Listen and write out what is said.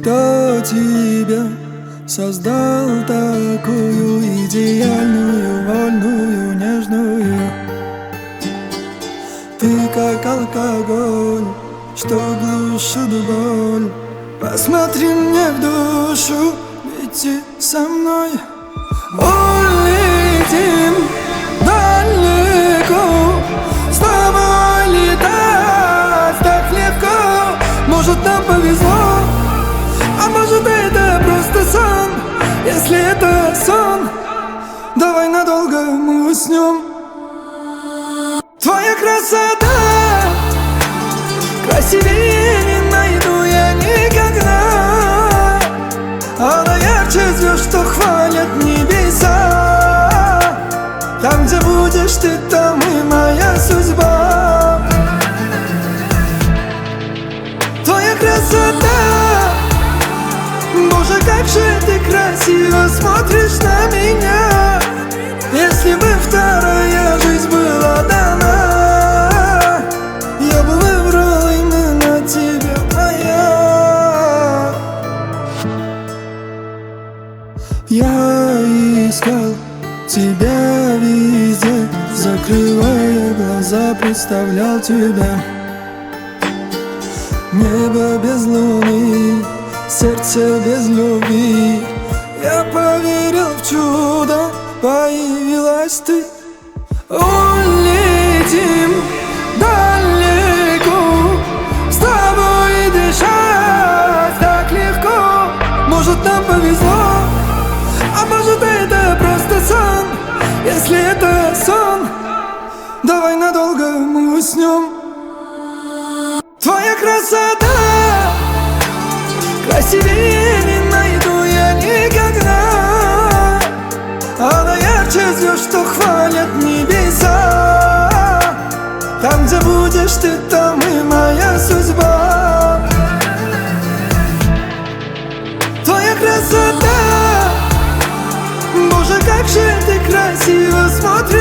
Кто тебя создал такую идеальную, вольную, нежную? Ты как алкоголь, что глушит боль. Посмотри мне в душу, лети со мной. Улетим далеко, с тобой летать так легко. Может, нам повезло, а может, это просто сон. Если это сон, давай надолго мы уснем. Твоя красота красивее не найду я никогда. Она ярче звезд, что хвалят небеса. Там, где будешь ты, там и моя судьба. Твоя красота, Боже, как же ты красиво смотришь на меня. Если бы вторая жизнь была дана, я бы выбрал именно тебя, моя. Я искал тебя везде, закрывая глаза, представлял тебя. Небо без луны, сердце без любви. Я поверил в чудо, появилась ты. Улетим далеко, с тобой дышать так легко. Может, нам повезло, а может, это просто сон. Если это сон, давай надолго мы уснем. Твоя красота красивее не найду я никогда. Она ярче звезд, что хвалят небеса. Там, где будешь ты, там и моя судьба. Твоя красота, Боже, как же ты красиво смотришь